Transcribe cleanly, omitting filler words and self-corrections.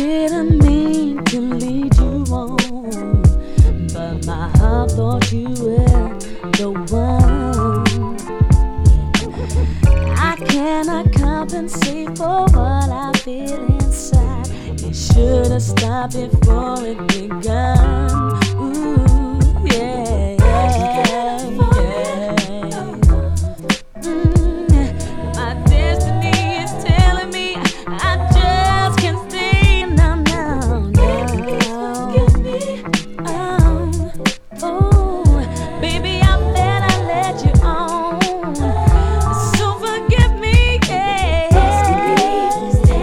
didn't mean to lead you on, but my heart thought you were the one. I cannot compensate for what I feel inside. You should have stopped before it begun.